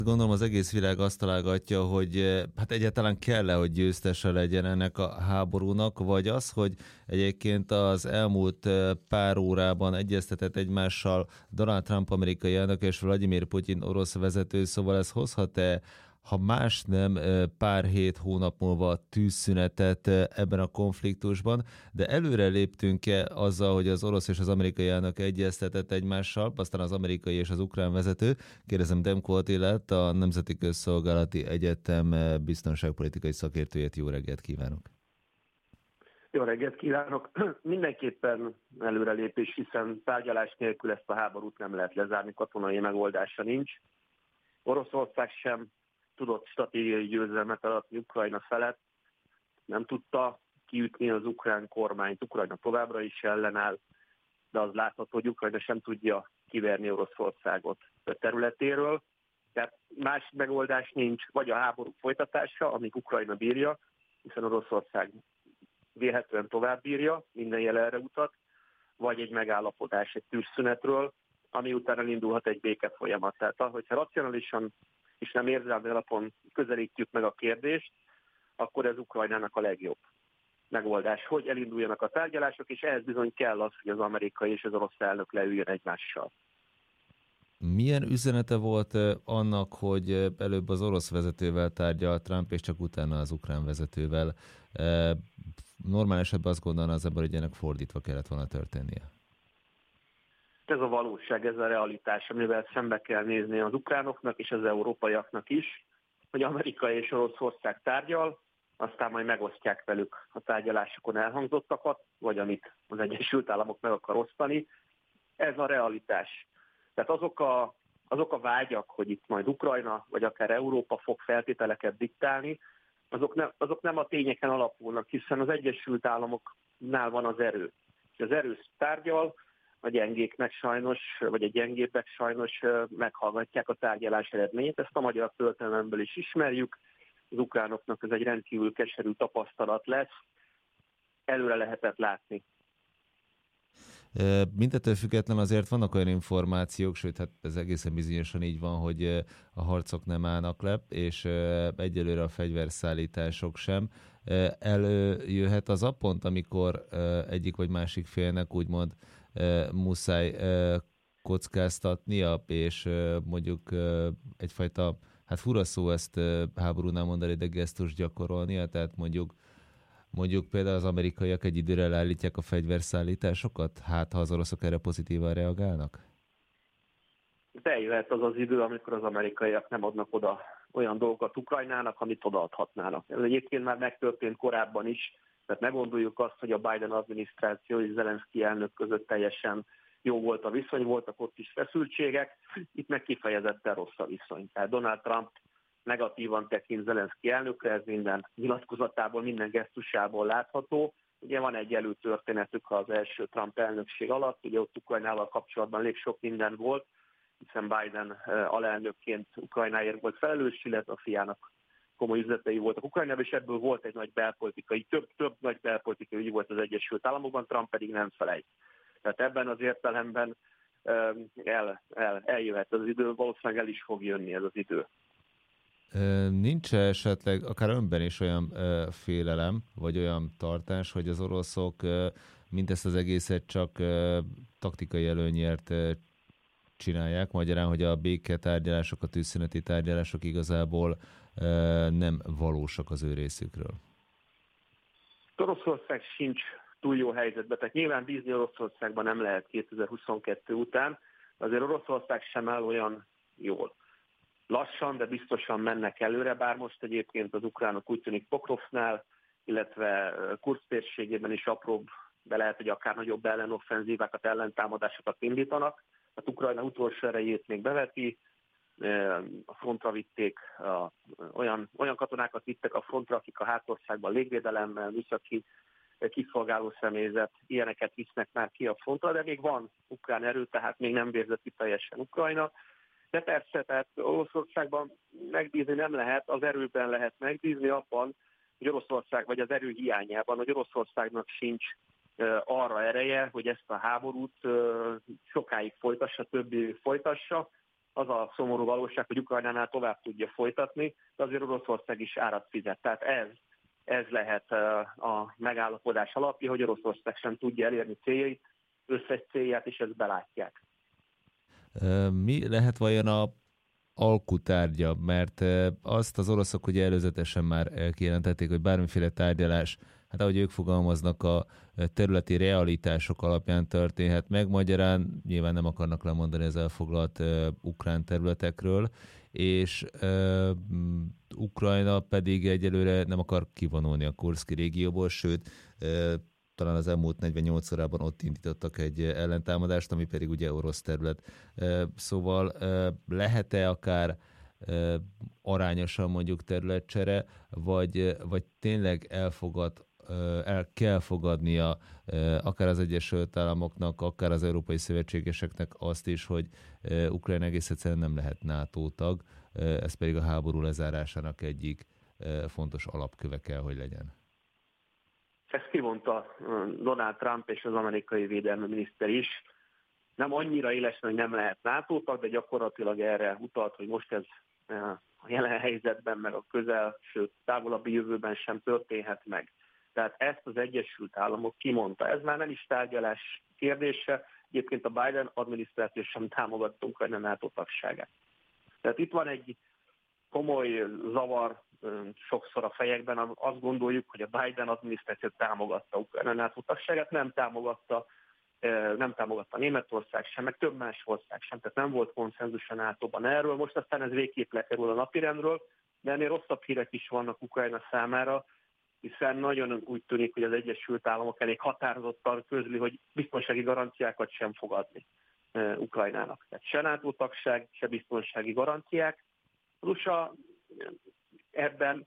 Gondolom az egész világ azt találgatja, hogy hát egyáltalán kell-e, hogy győztese legyen ennek a háborúnak, vagy az, hogy egyébként az elmúlt pár órában egyeztetett egymással Donald Trump amerikai elnök és Vladimir Putyin orosz vezető, szóval ez hozhat-e, ha más nem, pár hét hónap múlva tűzszünetet ebben a konfliktusban, de előre léptünk-e azzal, hogy az orosz és az amerikai elnök egyeztetett egymással, aztán az amerikai és az ukrán vezető. Kérdezem Demko Attilát, a Nemzeti Közszolgálati Egyetem biztonságpolitikai szakértőjét. Jó reggelt kívánok! Jó reggelt kívánok! Mindenképpen előrelépés, hiszen tárgyalás nélkül ezt a háborút nem lehet lezárni, katonai megoldása nincs. Oroszország sem tudott stratégiai győzelmet aratni Ukrajna felett, nem tudta kiütni az ukrán kormányt, Ukrajna továbbra is ellenáll, de az látható, hogy Ukrajna sem tudja kiverni Oroszországot a területéről. Tehát más megoldás nincs, vagy a háború folytatása, amíg Ukrajna bírja, hiszen Oroszország vélhetően tovább bírja, minden jel erre utat, vagy egy megállapodás, egy tűzszünetről, ami után elindulhat egy békefolyamat. Tehát, hogyha racionálisan és nem érzelmi alapon közelítjük meg a kérdést, akkor ez Ukrajnának a legjobb megoldás, hogy elinduljanak a tárgyalások, és ehhez bizony kell az, hogy az amerikai és az orosz elnök leüljön egymással. Milyen üzenete volt annak, hogy előbb az orosz vezetővel tárgyal Trump, és csak utána az ukrán vezetővel? Normál esetben azt gondolna az ember, hogy ennek fordítva kellett volna történnie. Ez a valóság, ez a realitás, amivel szembe kell nézni az ukránoknak és az európaiaknak is, hogy Amerika és Oroszország tárgyal, aztán majd megosztják velük a tárgyalásokon elhangzottakat, vagy amit az Egyesült Államok meg akar osztani. Ez a realitás. Tehát azok a vágyak, hogy itt majd Ukrajna, vagy akár Európa fog feltételeket diktálni, azok nem a tényeken alapulnak, hiszen az Egyesült Államoknál van az erő. És az erő tárgyal, a gyengéknek sajnos, vagy a gyengébbek sajnos meghallgatják a tárgyalás eredményét. Ezt a magyar történelemből is ismerjük. Az ukránoknak ez egy rendkívül keserű tapasztalat lesz. Előre lehetett látni. Mindettől független azért vannak olyan információk, sőt, hát ez egészen bizonyosan így van, hogy a harcok nem állnak le, és egyelőre a fegyverszállítások sem. Előjöhet az a pont, amikor egyik vagy másik félnek úgymond muszáj kockáztatnia, és mondjuk egyfajta, hát fura szó ezt háborúnál mondani, de gesztus gyakorolnia, tehát mondjuk például az amerikaiak egy időre leállítják a fegyverszállításokat, hát ha az oroszok erre pozitívan reagálnak? Bejöhet az az idő, amikor az amerikaiak nem adnak oda olyan dolgokat Ukrajnának, amit odaadhatnának. Ez egyébként már megtörtént korábban is, tehát ne gondoljuk azt, hogy a Biden adminisztráció és Zelenszky elnök között teljesen jó volt a viszony, voltak ott is feszültségek, itt meg kifejezetten rossz a viszony. Tehát Donald Trump negatívan tekint Zelenszky elnökre, ez minden nyilatkozatából, minden gesztusából látható. Ugye van egy előtörténetük az első Trump elnökség alatt, ugye ott Ukrajnával kapcsolatban elég sok minden volt, hiszen Biden alelnökként Ukrajnáért volt felelős, illetve a fiának komoly üzletei voltak Ukrajnában, és ebből volt egy nagy belpolitikai, több nagy belpolitikai ügy volt az Egyesült Államokban, Trump pedig nem felejt. Tehát ebben az értelemben eljöhet az idő, valószínűleg el is fog jönni ez az idő. Nincs esetleg akár önben is olyan félelem, vagy olyan tartás, hogy az oroszok mindezt az egészet csak taktikai előnyért csinálják, magyarán, hogy a béketárgyalások, a tűzszüneti tárgyalások igazából nem valósak az ő részükről? Oroszország sincs túl jó helyzetben, tehát nyilván bízni Oroszországban nem lehet 2022 után, azért Oroszország sem áll olyan jól. Lassan, de biztosan mennek előre, bár most egyébként az ukránok úgy tűnik Pokrovnál, illetve Kurszk térségében is apróbb, de lehet, hogy akár nagyobb ellenoffenzívákat, ellentámadásokat indítanak. Hát Ukrajna utolsó erejét még beveti, a frontra vitték, olyan katonákat vittek a frontra, akik a hátországban légvédelemmel, műszaki kiszolgáló személyzet, ilyeneket visznek már ki a frontra, de még van ukrán erő, tehát még nem vérzett ki teljesen Ukrajna. De persze, tehát Oroszországban megbízni nem lehet, az erőben lehet megbízni abban, hogy Oroszország, vagy az erő hiányában, hogy Oroszországnak sincs arra ereje, hogy ezt a háborút sokáig folytassa, több évig folytassa, az a szomorú valóság, hogy Ukrajnánál tovább tudja folytatni, de azért Oroszország is árat fizet. Tehát ez lehet a megállapodás alapja, hogy Oroszország sem tudja elérni céljait, összes célját, és ezt belátják. Mi lehet vajon a alkutárgya, mert azt az oroszok ugye előzetesen már kijelentették, hogy bármiféle tárgyalás, hát ahogy ők fogalmaznak, a területi realitások alapján történhet meg, magyarán nyilván nem akarnak lemondani az elfoglalt ukrán területekről, és Ukrajna pedig egyelőre nem akar kivonulni a Kurszki régióból, sőt, talán az elmúlt 48 órában ott indítottak egy ellentámadást, ami pedig ugye orosz terület. Szóval lehet-e akár arányosan mondjuk területcsere, vagy tényleg el kell fogadnia akár az Egyesült Államoknak, akár az európai szövetségeseknek azt is, hogy Ukrajna egész egyszerűen nem lehet NATO tag, ez pedig a háború lezárásának egyik fontos alapköve kell, hogy legyen. Ezt kimondta Donald Trump és az amerikai védelmi miniszter is. Nem annyira élesen, hogy nem lehet NATO tag, de gyakorlatilag erre utalt, hogy most ez a jelen helyzetben, meg a közel, sőt távolabbi jövőben sem történhet meg. Tehát ezt az Egyesült Államok kimondta. Ez már nem is tárgyalás kérdése. Egyébként a Biden adminisztráció sem támogatta Ukrajna NATO tagságát. Tehát itt van egy komoly zavar sokszor a fejekben. Azt gondoljuk, hogy a Biden adminisztráció támogatta Ukrajna NATO tagságát, nem támogatta Németország sem, meg több más ország sem. Tehát nem volt konszenzus a NATO-ban erről. Most aztán ez végképp lekerül a napirendről, de ennél rosszabb hírek is vannak Ukrajna számára, hiszen nagyon úgy tűnik, hogy az Egyesült Államok elég határozottan közli, hogy biztonsági garanciákat sem fog adni Ukrajnának. Tehát se NATO tagság, se biztonsági garanciák. Az USA ebben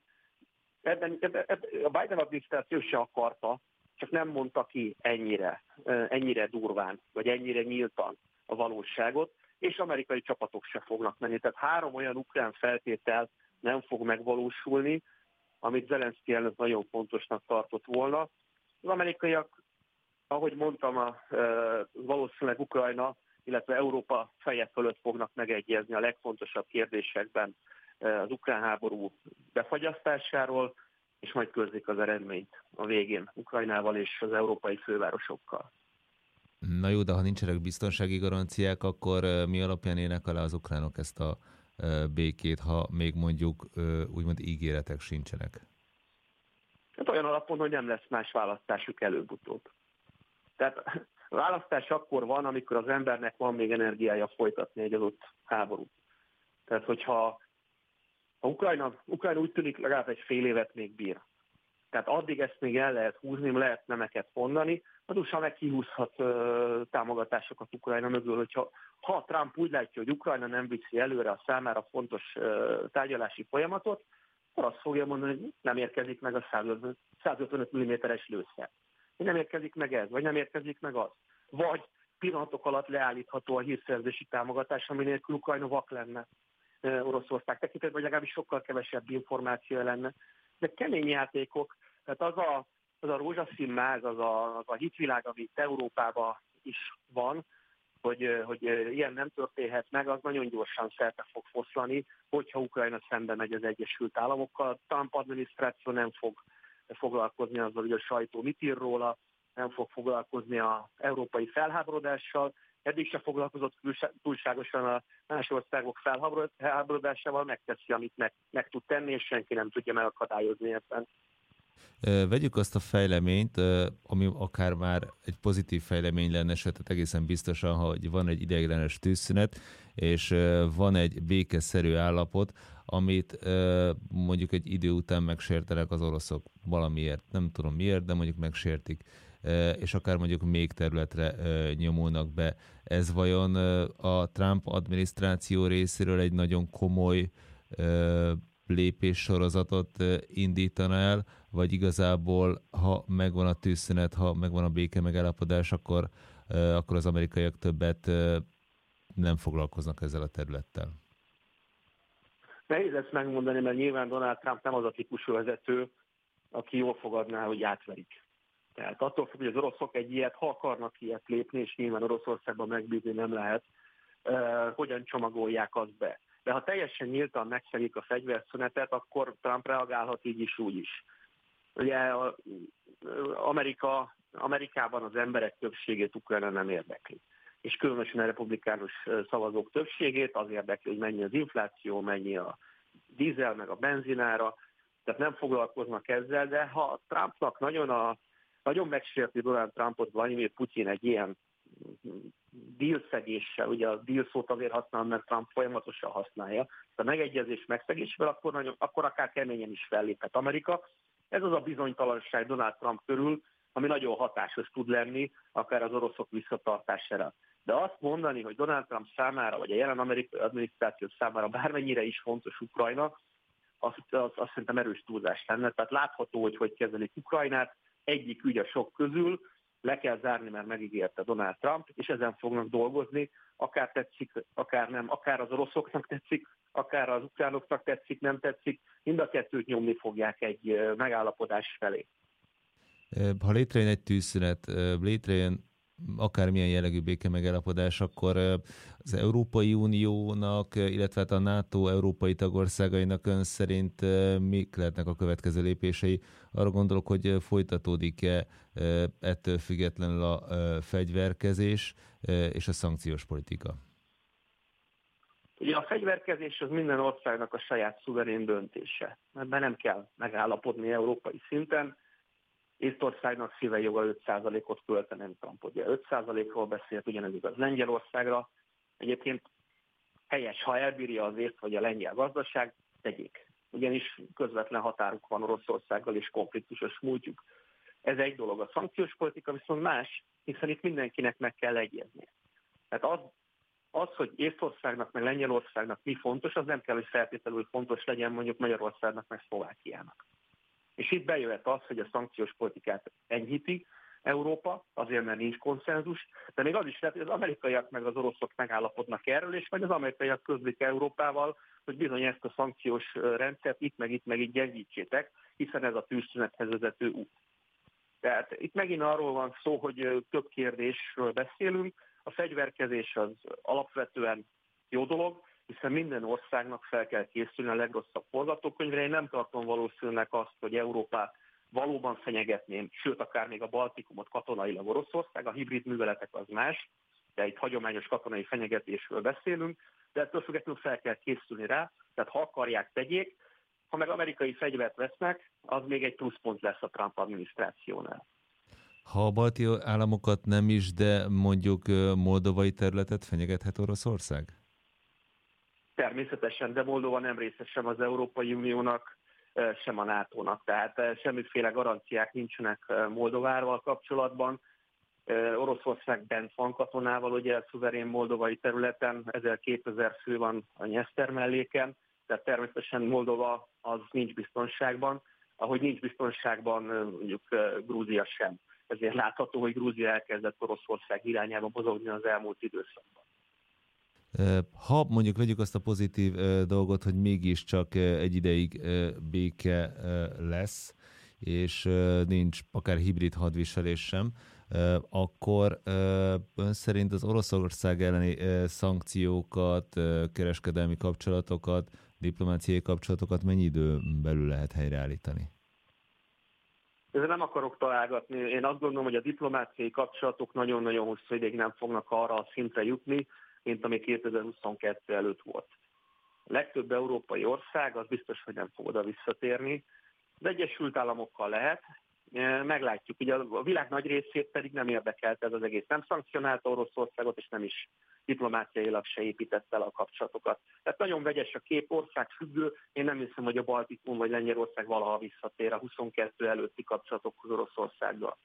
a Biden adminisztráció se akarta, csak nem mondta ki ennyire durván, vagy ennyire nyíltan a valóságot, és amerikai csapatok se fognak menni. Tehát 3 olyan ukrán feltétel nem fog megvalósulni, amit Zelenszky elnök nagyon fontosnak tartott volna. Az amerikaiak, ahogy mondtam, valószínűleg Ukrajna, illetve Európa feje fölött fognak megegyezni a legfontosabb kérdésekben az ukrán háború befagyasztásáról, és majd közlik az eredményt a végén Ukrajnával és az európai fővárosokkal. Na jó, de ha nincsenek biztonsági garanciák, akkor mi alapján érnek alá az ukránok ezt a békét, ha még mondjuk úgymond ígéretek sincsenek? Hát olyan alapon, hogy nem lesz más választásuk előbb-utóbb. Tehát a választás akkor van, amikor az embernek van még energiája folytatni egy adott háborút. Tehát hogyha Ukrajna úgy tűnik, legalább egy fél évet még bír. Tehát addig ezt még el lehet húzni, lehet nemeket mondani, az USA meg kihúzhat támogatásokat Ukrajna mögül, hogyha Trump úgy látja, hogy Ukrajna nem viszi előre a számára fontos tárgyalási folyamatot, akkor azt fogja mondani, hogy nem érkezik meg a 155 mm-es lőszer. Nem érkezik meg ez, vagy nem érkezik meg az. Vagy pillanatok alatt leállítható a hírszerzési támogatás, ami nélkül Ukrajna vak lenne Oroszország tekintetben, vagy legalábbis sokkal kevesebb információ lenne. De kemény játékok, tehát az a rózsaszín máz, az a hitvilág, ami itt Európában is van, hogy ilyen nem történhet meg, az nagyon gyorsan szerte fog foszlani, hogyha Ukrajna szembe megy az Egyesült Államokkal. A Trump adminisztráció nem fog foglalkozni azzal, hogy a sajtó mit ír róla, nem fog foglalkozni az európai felháborodással, eddig se foglalkozott túlságosan a más országok felháborodásával, megteszi, amit meg tud tenni, és senki nem tudja megakadályozni ebben. Vegyük azt a fejleményt, ami akár már egy pozitív fejlemény lenne, sőt egészen biztosan, hogy van egy ideiglenes tűzszünet, és van egy békeszerű állapot, amit mondjuk egy idő után megsértenek az oroszok valamiért. Nem tudom miért, de mondjuk megsértik, és akár mondjuk még területre nyomulnak be. Ez vajon a Trump adminisztráció részéről egy nagyon komoly lépéssorozatot indítana el, vagy igazából, ha megvan a tűzszünet, ha megvan a béke megállapodás, akkor az amerikaiak többet nem foglalkoznak ezzel a területtel? Nehéz ezt megmondani, mert nyilván Donald Trump nem az a típusú vezető, aki jól fogadná, hogy átverik. Tehát attól függ, hogy az oroszok egy ilyet, ha akarnak ilyet lépni, és nyilván Oroszországban megbízni nem lehet, hogyan csomagolják azt be. De ha teljesen nyíltan megszegik a fegyverszünetet, akkor Trump reagálhat így is, úgy is. Ugye Amerikában az emberek többségét Ukrajna nem érdekli. És különösen a republikánus szavazók többségét az érdekli, hogy mennyi az infláció, mennyi a dízel, meg a benzinára, tehát nem foglalkoznak ezzel, de ha Trumpnak nagyon megsérti Donald Trumpot Vladimir Putyin egy ilyen dílszegéssel, ugye a díl szót azért használom, mert Trump folyamatosan használja, a megegyezés megszegésével, akkor akár keményen is felléphet Amerika. Ez az a bizonytalanság Donald Trump körül, ami nagyon hatásos tud lenni, akár az oroszok visszatartására. De azt mondani, hogy Donald Trump számára, vagy a jelen amerikai adminisztráció számára bármennyire is fontos Ukrajna, azt szerintem erős túlzás lenne. Tehát látható, hogy kezelik Ukrajnát, egyik ügy a sok közül, le kell zárni, mert megígérte Donald Trump, és ezen fognak dolgozni, akár tetszik, akár nem, akár az oroszoknak tetszik, akár az ukránoknak tetszik, nem tetszik, mind a kettőt nyomni fogják egy megállapodás felé. Ha létrejön egy tűzszünet, létrejön akármilyen jellegű békemegállapodás, akkor az Európai Uniónak, illetve a NATO európai tagországainak ön szerint mik lehetnek a következő lépései? Arra gondolok, hogy folytatódik-e ettől függetlenül a fegyverkezés és a szankciós politika? Ugye a fegyverkezés az minden országnak a saját szuverén döntése, mert nem kell megállapodni európai szinten. Észtországnak szíve joga 5%-ot költeni, Trump ugye 5%-ról beszélt, ugyanez igaz Lengyelországra. Egyébként helyes, ha elbírja az észt vagy a lengyel gazdaság, tegyék. Ugyanis közvetlen határuk van Oroszországgal és konfliktusos múltjuk. Ez egy dolog. A szankciós politika viszont más, hiszen itt mindenkinek meg kell egyeznie. Tehát az, hogy Észtországnak meg Lengyelországnak mi fontos, az nem kell, hogy feltétlenül fontos legyen mondjuk Magyarországnak meg Szlovákiának. És itt bejöhet az, hogy a szankciós politikát enyhíti Európa, azért mert nincs konszenzus, de még az is lehet, hogy az amerikaiak meg az oroszok megállapodnak erről, és majd az amerikaiak közlik Európával, hogy bizony ezt a szankciós rendszert itt meg itt gyengítsétek, hiszen ez a tűzszünethez vezető út. Tehát itt megint arról van szó, hogy több kérdésről beszélünk, a fegyverkezés az alapvetően jó dolog, hiszen minden országnak fel kell készülni a legrosszabb forgatókönyvre. Én nem tartom valószínűleg azt, hogy Európát valóban fenyegetném, sőt, akár még a Baltikumot katonailag Oroszország, a hibrid műveletek az más, de itt hagyományos katonai fenyegetésről beszélünk, de ettől függetlenül fel kell készülni rá, tehát ha akarják, tegyék, ha meg amerikai fegyvert vesznek, az még egy pluszpont lesz a Trump adminisztrációnál. Ha a balti államokat nem is, de mondjuk moldovai területet fenyegethet Oroszország? Természetesen, de Moldova nem része sem az Európai Uniónak, sem a NATO-nak, tehát semmiféle garanciák nincsenek Moldovával kapcsolatban. Oroszország bent van katonával, ugye a szuverén moldovai területen, 1000-2000 fő van a Nyeszter melléken, tehát természetesen Moldova az nincs biztonságban, ahogy nincs biztonságban mondjuk Grúzia sem. Ezért látható, hogy Grúzia elkezdett Oroszország irányába mozogni az elmúlt időszakban. Ha mondjuk vegyük azt a pozitív dolgot, hogy mégiscsak egy ideig béke lesz, és nincs akár hibrid hadviselés sem, akkor ön szerint az Oroszország elleni szankciókat, kereskedelmi kapcsolatokat, diplomáciai kapcsolatokat mennyi időn belül lehet helyreállítani? Ezzel nem akarok találgatni. Én azt gondolom, hogy a diplomáciai kapcsolatok nagyon-nagyon hosszú ideig nem fognak arra a szintre jutni, mint ami 2022 előtt volt. A legtöbb európai ország az biztos, hogy nem fog oda visszatérni. Az Egyesült Államokkal lehet, meglátjuk. Ugye a világ nagy részét pedig nem érdekelt ez az egész. Nem szankcionálta Oroszországot, és nem is diplomáciailag se épített el a kapcsolatokat. Tehát nagyon vegyes a kép, ország függő. Én nem hiszem, hogy a Baltikum vagy Lengyelország valaha visszatér a 22 előtti kapcsolatokhoz Oroszországgal.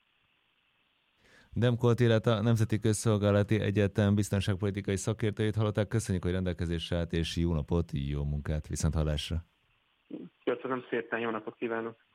Demko Attilát, a Nemzeti Közszolgálati Egyetem biztonságpolitikai szakértőjét hallották. Köszönjük, hogy rendelkezésre állt, és jó napot, jó munkát, viszonthallásra. Köszönöm szépen, jó napot kívánok!